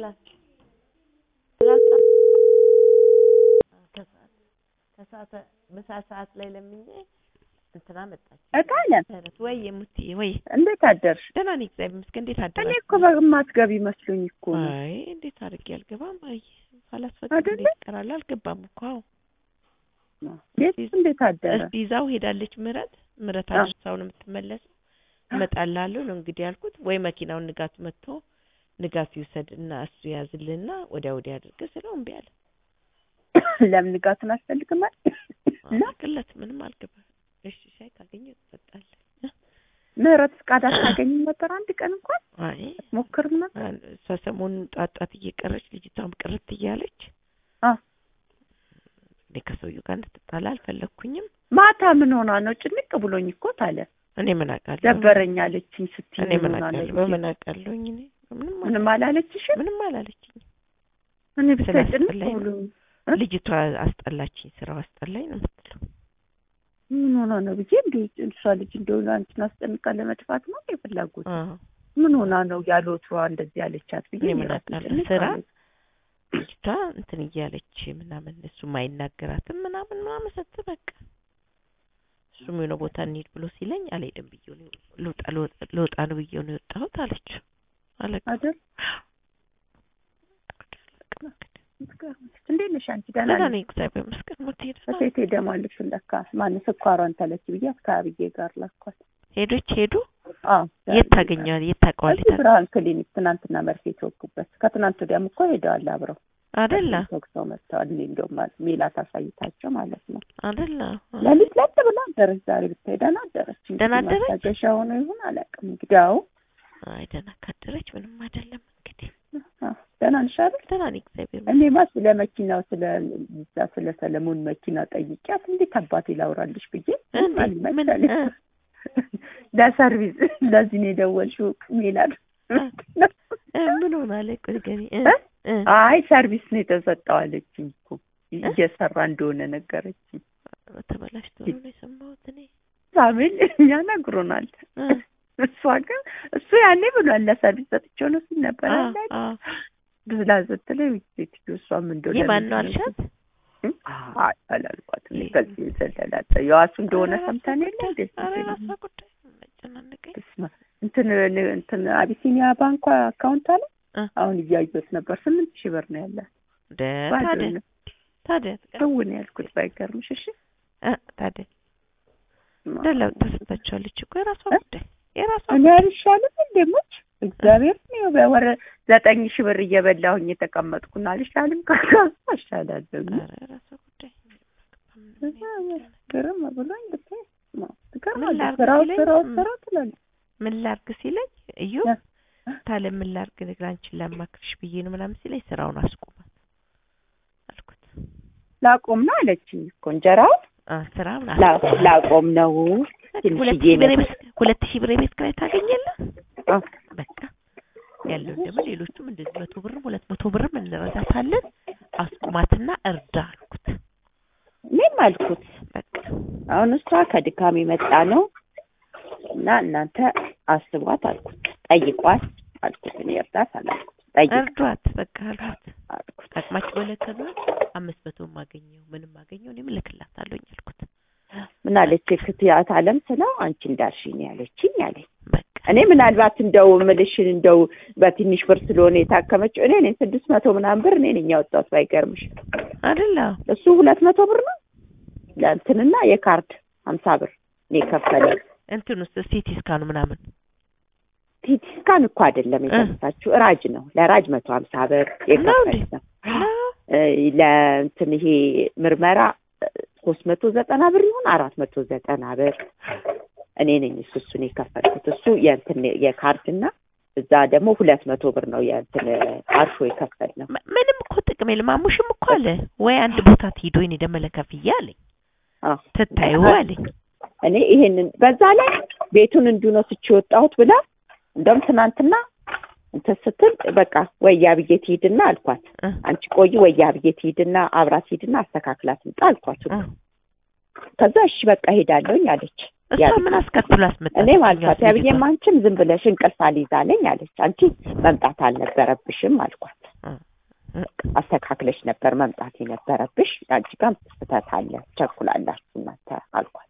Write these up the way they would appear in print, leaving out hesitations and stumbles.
ክላስ ከሰዓት ምሳ ሰዓት ላይ ለምኜ እንትና መጣች እታለም ወይ ሙትዬ ወይ እንዴት አደርሽ? ደህና ነኝ እግዚአብሔር ይመስገን። እንዴት አደረሽ? እኔ እኮ በማትገቢ መስሎኝ እኮ ነው። አይ እንዴት አድርጌ አልገባም። አይ አላስፈቅድ እንዴት ቀራለ አልገባም እኮ እንዴት አደረ? ይዛው ሄዳለች ምረት አድርሳው ነው የምትመለሰው። እመጣላለሁ ነው እንግዲህ ያልኩት። ወይ መኪናውን ንጋት መጥቶ ንጋት ይወሰድና እሱ ያዝልና ወዲያ አድርገ ስለው እምቢ አለ። ለምን ንጋቱን አስፈልግማል? ላክለት ምንም አልገባ። እሺ ሻይ ካገኘው ትሰጣለህ። ምረት ፍቃድ አታገኝ ነበር አንድ ቀን እንኳን? አይ ሞክርም ነበር። ሰሞኑን ጣጣት እየቀረች ልጅቷም ቅርት እያለች ከሰውዬው ጋር እንድትጣላ አልፈለኩኝም። ማታ ምን ሆና ነው? ጭንቅ ብሎኝ እኮ ታለ። እኔ ምን አውቃለሁ? ደበረኝ አለችኝ ስትይ እኔ ምን አውቃለሁ? በምን አውቃለሁኝ? እኔ ምንም አላለችሽም? ምንም አላለችኝ። እኔ ብትጭንቅ ብሎኝ ልጅቷ አስጠላችኝ፣ ስራው አስጠላኝ ነው የምትለው። ምን ሆና ነው ብዬ እሷ ልጅ እንደሆነ አንቺን አስጠንቃ ለመጥፋት ነው የፈለጉት? ምን ሆና ነው ያሉትዋ እንደዚህ ያለቻት ብዬ እኔ ምን አውቃለሁ? ስራ ልጅቷ እንትን እያለች ምናምን እሱ ማይናገራትም ምናምን ስትበቃ እሱም የሆነ ቦታ እንሂድ ብሎ ሲለኝ አልሄድም ብዬው ነው ልወጣ ነው ብዬው ነው የወጣሁት አለች። አለቃ አይደል? እንዴት ነሽ አንቺ? ደህና ነኝ እግዚአብሔር ይመስገን። ሞቴ ሴቴ ደሞ ልፍለካ ማን ስኳሯን ተለች ብዬ አካባቢዬ ጋር ላኳት። ሄዱ? የት ታገኛለህ? የት ታውቀዋለህ? ብርሃን ክሊኒክ ትናንትና መርፌ ተወጉበት። ከትናንት ወዲያም እኮ ሄደዋል አብረው አይደለ? ተወግተው መጥተዋል። እንደውም ሜላት አሳይታቸው ማለት ነው አይደለ? ለሊት ብላ አደረች። ዛሬ ብታይ ደህና አደረች። ደህና አደረች? ማሳገሻ ሆኖ ይሁን አላውቅም እንግዲህ። አይ ደህና ካደረች ምንም አይደለም እንግዲህ። ደህና ነሽ አይደል? ደህና ነኝ እግዚአብሔር ይመስገን። እኔማ ስለ መኪናው ስለ ሰለሞን መኪና ጠይቂያት እንዴት አባቴ ላውራልሽ ብዬ ለሰርቪስ ለዚህ ነው የደወልሽው ሜላት? ምን ሆናለ? ቆይገኒ አይ ሰርቪስ ነው የተሰጠው አለችኝ እኮ እየሰራ እንደሆነ ነገረችኝ። ተበላሽቶ ነው የሰማሁት እኔ። ሳሚል እኛ ነግሮናል። እሷ ግን እሱ ያኔ ብሏል ለሰርቪስ ሰጥቼው ነው ሲል ነበር አይደል? ብላ ስትለኝ እሷም እንደሆነ የማን ነው አልሻት? አይ አላልኳትም። ከዚህ ዘላላጠ ያዋሱ እንደሆነ ሰምተን የለ ደስ አራሳ ጉዳይ መጨናነቀኝ። እንትን አቢሲኒያ ባንክ አካውንት አለ አሁን እያየሁት ነበር። 8000 ብር ነው ያላት። ታዲያ ተውን ያልኩት ባይገርምሽ። እሺ ታዲያ ደላው ተሰጣቸዋለች እኮ የራሷ ጉዳይ የራሷ እኔ አልሻለም እንደሞች እግዚአብሔር ነው በወር 9000 ብር እየበላሁኝ የተቀመጥኩና አልሻለም ካሻላለሁ። የራሷ ጉዳይ ገረም ብሎኝ ልትይ ምን ላርግ ሲለኝ እዩ ታለ ምን ላርግ ንግራንችን ላማክርሽ ብዬ ነው ምናምን ሲለኝ ስራውን አስቆማት አልኩት። ላቆም ነው አለችኝ እኮ እንጀራው ስራውን ላቆም ነው። 2000 ብር ቤት ኪራይ ታገኛለህ። በቃ ያለው ደግሞ ሌሎቹም እንደዚህ 100 ብር 200 ብር እንረዳታለን አስቆማትና እርዳ አልኩት። ምን አልኩት? በቃ አሁን እሷ ከድካም የመጣ ነው እና እናንተ አስቧት አልኩት። ጠይቋት አልኩት። እኔ እርዳት አላልኩት። እርዷት በቃ አልኩት። አቅማችሁ በለከሉ 500 ማገኘው ምንም ማገኘው እኔም ልክላታለሁኝ አልኩት። ምን አለች? ክትያት አለም ስለው አንቺ እንዳልሽኝ ያለችኝ አለኝ። እኔ ምናልባት እንደው ምልሽን እንደው በትንሽ ብር ስለሆነ የታከመችው እኔ ነኝ 600 ምናምን ብር እኔ ነኝ ያወጣሁት ባይገርምሽ አይደለ? እሱ 200 ብር ነው ለእንትንና የካርድ 50 ብር እኔ ከፈለኝ። እንትኑስ ሲቲ ስካኑ ምናምን ሲቲ ስካን እኮ አይደለም የተነሳችው ራጅ ነው። ለራጅ 150 ብር የከፈለኝ ነው። ለእንትን ይሄ ምርመራ 390 ብር ይሁን 490 ብር እኔ ነኝ እሱን የከፈልኩት። እሱ የእንትን የካርድና እዛ ደግሞ 200 ብር ነው የእንትን አርሾ የከፈልነው። ምንም እኮ ጥቅም የለም። ማሙሽም እኮ አለ ወይ አንድ ቦታ ትሄዶ እኔ ደመለከፍያ አለኝ። ትታዩ አለኝ። እኔ ይሄንን በዛ ላይ ቤቱን እንዱነው ወጣሁት ብላ እንደም ትናንትና እንትን ስትል በቃ ወያ ብዬ ትሄድና አልኳት። አንቺ ቆይ ወያ ብዬ ትሄድና አብራት ሄድና አስተካክላት እንጣ አልኳት። ከዛ እሺ በቃ ሄዳለሁኝ አለች። እሷ ምን አስከፍሎ አስመጣ? እኔ ማለት ያብዬ ማንቺም ዝም ብለሽ እንቅልፍ አልይዛለኝ አለች። አንቺ መምጣት አልነበረብሽም አልኳት። አስተካክለሽ ነበር መምጣት የነበረብሽ አንቺ ጋር ስህተት አለ ቸኩላላችሁ እናንተ አልኳት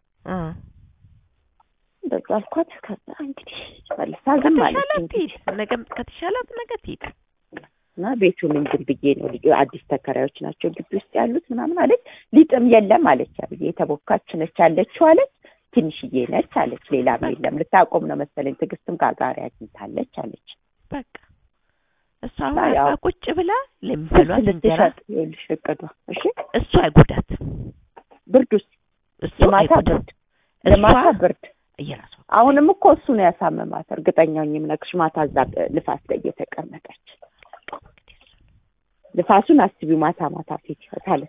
እንደዛ አልኳት ከዛ እንግዲህ መልሳ ዝም አለች ነገ ከተሻላት ነገ ትሄድ እና ቤቱን እንግዲህ ብዬ ነው አዲስ ተከራዮች ናቸው ግቢ ውስጥ ያሉት ምናምን አለች ሊጥም የለም አለች አብዬ የተቦካች ነች ያለችው አለች ትንሽዬ ነች አለች ሌላም የለም ልታቆም ነው መሰለኝ ትግስትም ጋጋሪ አግኝታለች አለች በቃ እሷ ቁጭ ብላ ለምበሏት እንጀራ ልሽቀዷ እሺ እሷ አይጎዳት ብርዱስ እሷ አይጎዳት ለማታ ብርድ እየራሷ አሁንም እኮ እሱ ነው ያሳመማት እርግጠኛኝም ነክሽ ማታ እዛ ልፋት ላይ እየተቀመጠች ልፋቱን አስቢው ማታ ፊት ታለ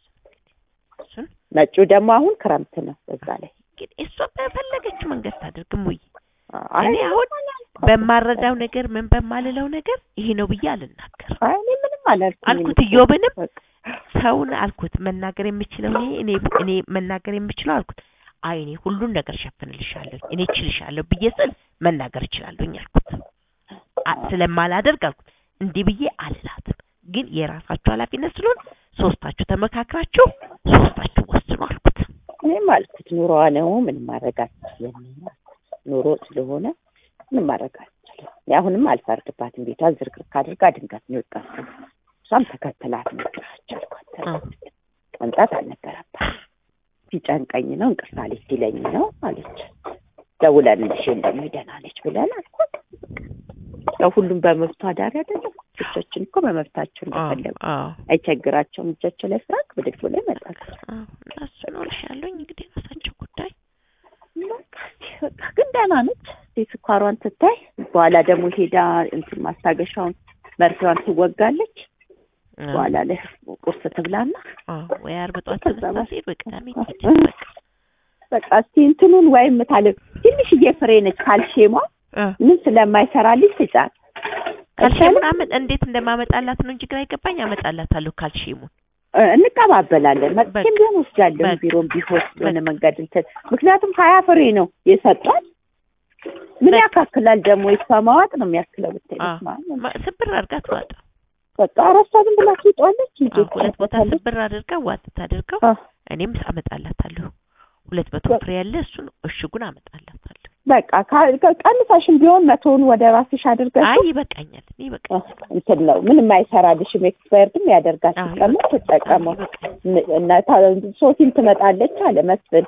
ነጩ ደግሞ አሁን ክረምት ነው በዛ ላይ ግን እሷ በፈለገችው መንገድ ታድርግም ወይ እኔ አሁን በማረዳው ነገር ምን በማልለው ነገር ይሄ ነው ብዬ አልናገር እኔ ምንም አልኩት ዮብንም ሰውን አልኩት መናገር የምችለው እኔ መናገር የምችለው አልኩት አይኔ ሁሉን ነገር ሸፍንልሻለሁ እኔ እችልሻለሁ ብዬ ስል መናገር እችላለሁኝ አልኩት ስለማላደርግ አልኩት እንዲህ ብዬ አልላትም ግን የራሳችሁ ኃላፊነት ስለሆነ ሶስታችሁ ተመካክራችሁ ሶስታችሁ ወስኑ አልኩት እኔም አልኩት ኑሮዋ ነው ምን ማረጋት የሚና ኑሮ ስለሆነ ምን ማረጋት ያሁንም አልፈርድባትም ቤቷ ዝርግር ካድርጋ ድንገት ነው ወጣችው እሷም ተከተላት ነግራችሁ አልኳት መምጣት አልነበረባት ሲጨንቀኝ ነው እንቅርታለች ሲለኝ ነው አለች ደውለንልሽ እንደሚደና ነች ብለን አልኳት ሁሉም በመብቷ ዳር አይደለም እጆችን እኮ በመብታቸው እንደፈለጉ አይቸግራቸውም እጆቻቸው ላይ ፍራክ ብድግ ብሎ ይመጣል እሱ ነው ልሻለኝ እንግዲህ ራሳቸው ጉዳይ ግን ደህና ነች ስኳሯን ትታይ በኋላ ደግሞ ሄዳ እንትን ማስታገሻውን መርፌዋን ትወጋለች በኋላ ላይ ቁርስ ትብላና ወይ አርብ ጧት ተነሳት በቅዳሜ በቃ እስቲ እንትኑን ወይም ታለብ ትንሽዬ ፍሬ ነች ካልሽማ ምን ስለማይሰራልኝ ትጫት ካልሽሙን እንዴት እንደማመጣላት ነው እንጂ ግራ ይገባኝ አመጣላታለሁ ካልሽሙን እንቀባበላለን መጥቼም ቢሆን ወስጃለሁ ቢሮም ቢሆን ምን መንገድ እንትን ምክንያቱም 20 ፍሬ ነው የሰጣት ምን ያካክላል ደግሞ ይስማማዋጥ ነው የሚያክለው ማለት ስብር አድርጋ ትዋጣ በቃ አራሳብን ብላ ትወጣለች እንጂ ሁለት ቦታ ስብር አድርጋ ዋጥ ታድርገው እኔም አመጣላታለሁ 200 ፍሬ ያለ እሱን እሽጉን አመጣላታለሁ በቃ ቀንሳሽም ቢሆን 100ን ወደ ራስሽ አድርገሽ አይ ይበቃኛል እንትን ነው ምንም አይሰራልሽም ኤክስፐርትም ያደርጋል ተቀመጥ ተጠቀመው እና ሶሲን ትመጣለች አለ መስፍን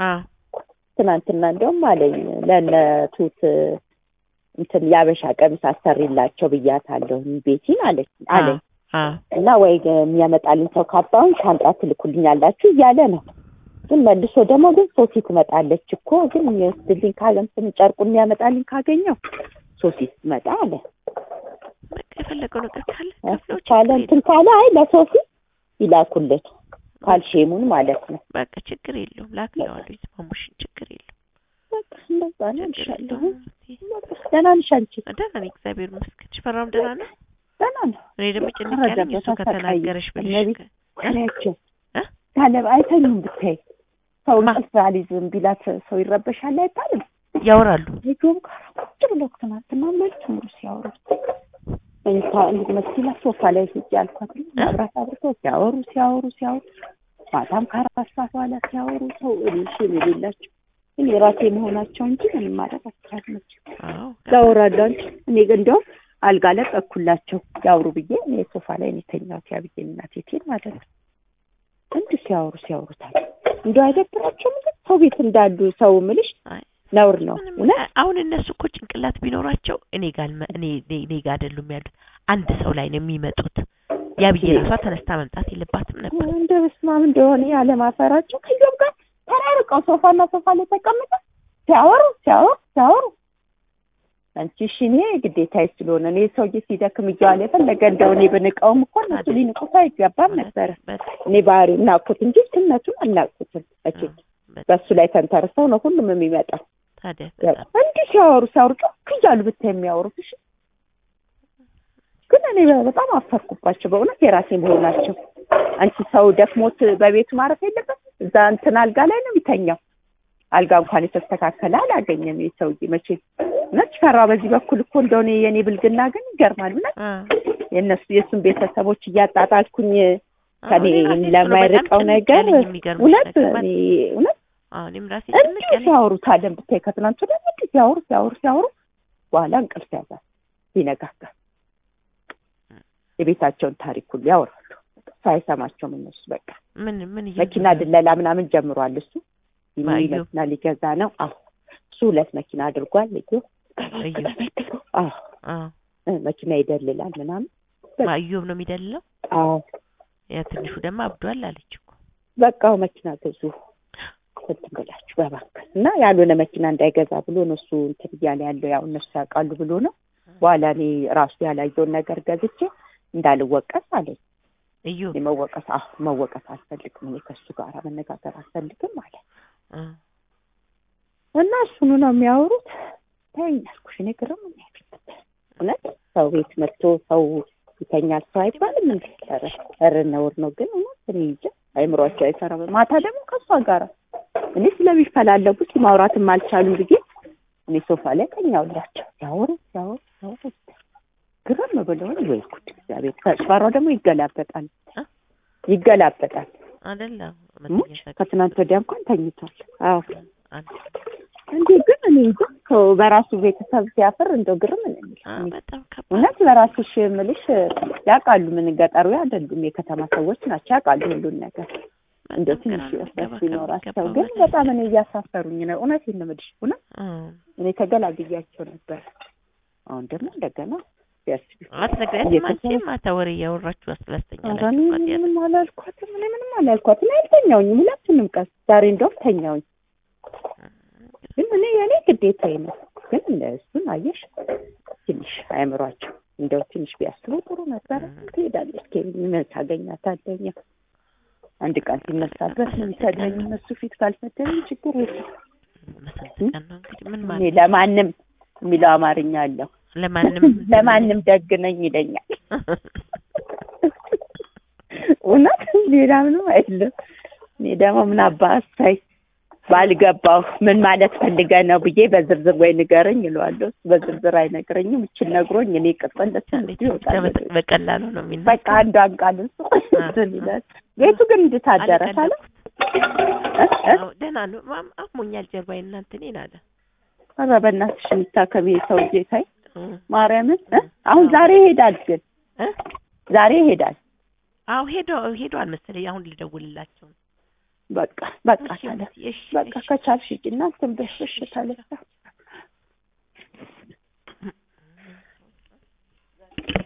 ትናንትና እንደውም አለኝ ለነቱት እንትን ያበሻ ቀሚስ አሰሪላቸው ብያታለሁ ቤቲን አለኝ እና ወይ የሚያመጣልኝ ሰው ካባውን ሻንጣ ትልኩልኛላችሁ እያለ ነው ግን መልሶ ደግሞ ግን ሶሲ ትመጣለች እኮ ግን የስልኝ ካለም ጨርቁን የሚያመጣልኝ ካገኘው ሶሲ ትመጣ አለ በቃ የፈለገው ነገር ካለ እንትን ካለ አይ ለሶሲ ይላኩልን ካልሽሙን ማለት ነው በቃ ችግር የለውም ላክለዋለሁ ይስማሙሽ ችግር የለውም በቃ እንደዛ ነው ኢንሻአላህ ደህና ነሽ አንቺ ደህና ነኝ እግዚአብሔር ይመስገን ሽፈራም ደህና ነው ደህና ነው እኔ ደግሞ ጭንቅ ያለኝ እሱ ከተናገረሽ ብለሽ ከነቸው ታለ አይተኙም ብታይ ሰው እንቅልፍ ቢላት ሰው ይረበሻል አይባልም ያወራሉ ይጆም ቁጭ ብለው ትናንትና ማለት ነው ሲያወሩ እንት መስኪና ሶፋ ላይ ሲያልኳት አብራት አብርቶ ሲያወሩ ማታም ከአራት ሰዓት በኋላ ሲያወሩ ሰው እሺ ይላችሁ እኔ ራሴ መሆናቸው እንጂ ምንም ማለት አትቻልም ያወራሉ እኔ ግን እንደው አልጋ ላይ እኩላቸው ያወሩ ብዬ እኔ ሶፋ ላይ ተኛሁት ያብዬ እናቴ ቴል ማለት ነው እንዴ ሲያወሩታል እንደው አይደብራቸውም ሰው ቤት እንዳሉ ሰው ምልሽ ነውር ነው አሁን እነሱ እኮ ጭንቅላት ቢኖራቸው እኔ ጋር አይደሉም ያሉት አንድ ሰው ላይ ነው የሚመጡት ያብዬ ራሷ ተነስታ መምጣት የለባትም ነበር እንደ በስማም እንደሆነ ያለ ማፈራቸው ከጆብ ጋር ተራርቀው ሶፋ ላይ ተቀምጠው ሲያወሩ አንቺ ሽኔ ግዴታዬ ስለሆነ እኔ ሰውዬ ሲደክም ይያለ ፈለገ እንደው እኔ በንቀውም እኮ እነሱ ሊንቁት አይገባም ነበር እኔ ባህሪው እናቁት እንጂ ስነቱን አናቁትም እቺ በሱ ላይ ተንተርሰው ነው ሁሉም የሚመጣው ታዲያ እንዴ ሲያወሩ ከያሉ ብታይ የሚያወሩት እሺ ግን እኔ በጣም አፈርኩባቸው በእውነት የራሴ መሆናቸው አንቺ ሰው ደክሞት በቤቱ ማረፍ የለበት እዛ እንትን አልጋ ላይ ነው የሚተኛው አልጋ እንኳን የተስተካከለ አላገኘም ይሰውዬ መቼ ነጭ ፈራ በዚህ በኩል እኮ እንደሆነ የኔ ብልግና ግን ይገርማል ማለት የነሱ የሱን ቤተሰቦች እያጣጣልኩኝ ከኔ ለማይርቀው ነገር እውነት እኔም ራሴ ጭንቅ ሲያወሩት አለም ብታይ ከትናንት ወዲያ ሲያወሩ በኋላ እንቅልፍ ያዛል ይነጋጋ የቤታቸውን ታሪክ ሁሉ ያወራሉ ሳይሰማቸው እነሱ በቃ ምን መኪና ድለላ ምናምን ጀምሯል እሱ መኪና ሊገዛ ነው እሱ 2 መኪና አድርጓል ልጅ መኪና ይደልላል ምናምን ማዩብ ነው የሚደልለው ያ ትንሹ ደግሞ አብዷል አለች እኮ በቃው መኪና ገዙ ትንበላችሁ በባንክ እና ያልሆነ መኪና እንዳይገዛ ብሎ ነው እሱ እንትን እያለ ያለው ያው እነሱ ያውቃሉ ብሎ ነው በኋላ እኔ ራሱ ያላየውን ነገር ገዝቼ እንዳልወቀስ አለኝ እዩ መወቀስ አልፈልግም እኔ ከሱ ጋር መነጋገር አልፈልግም አለ እና እሱኑ ነው የሚያወሩት ታይኛልኩሽ እኔ ግርም ነው እውነት ሰው ቤት መጥቶ ሰው ይተኛል ሰው አይባልም እንዴ ነውር ነው ግን እውነት እኔ እንጃ አይምሮአቸው አይሰራም ማታ ደግሞ ከሷ ጋር እኔ ስለሚፈላለጉ ማውራትም አልቻሉም ብዬ እኔ ሶፋ ላይ ተኛውላቸው ያወሩ ግርም ብለው ወይ ጉድ እግዚአብሔር ተስፋራው ደግሞ ይገላበጣል አይደለም ከትናንት ወዲያ እንኳን ተኝቷል እንዴ ግን እኔ በራሱ ቤተሰብ ሲያፈር እንደው ግርም ነው በጣም እውነት በራስሽ ምልሽ ያውቃሉ ምን ገጠሩ አይደሉም የከተማ ሰዎች ናቸው ያውቃሉ ሁሉን ነገር እንደው ትንሽ ወስደሽ ይኖራቸው ግን በጣም እኔ እያሳፈሩኝ ነው እውነቴን ነው የምልሽ እውነት እኔ ተገላግያቸው ነበር አሁን ደግሞ እንደገና አትነግሪያትም ማታ ወሬ እያወራችሁ አስላስተኛላችሁ ምንም አላልኳትም አልተኛሁኝም ሁለቱንም ቀን ዛሬ እንደውም ተኛሁኝ ግን እኔ የኔ ግዴታዬ ነው ግን እነሱን አየሽ ትንሽ አይምሯቸው እንደው ትንሽ ቢያስቡ ጥሩ ነበር ትሄዳለች ምን ታገኛታለኝ አንድ ቀን ሲነሳበት ምን ታገኝ እነሱ ፊት ካልፈተኝ ችግር የለም መሰንጠቅ ነው እንግዲህ ምን ማለት ለማንም የሚለው አማርኛ አለው ለማንም ደግ ነኝ ይለኛል እውነት ሌላ ምንም አይደለም እኔ ደግሞ ምን አባሳይ ባልገባው ምን ማለት ፈልገህ ነው ብዬ በዝርዝር ወይ ንገረኝ ይሏለሁ በዝርዝር አይነግረኝም እቺ ነግሮኝ እኔ ቅጥል በቀላሉ ነው የሚነገረው በቃ አንዷን ቃል እሱ ይላል ቤቱ ግን እንድታደረሳለ ደህና ነው አሞኛል ጀርባዬ እናንተ ነኝ አለ ኧረ በእናትሽ እንታከም ሰው ጌታይ ማርያምን አሁን ዛሬ ይሄዳል ግን ዛሬ ይሄዳል ሄዷል መሰለኝ አሁን ልደውልላቸው በቃ ታለ በቃ ከቻልሽ እና ትንበሽሽ ታለታ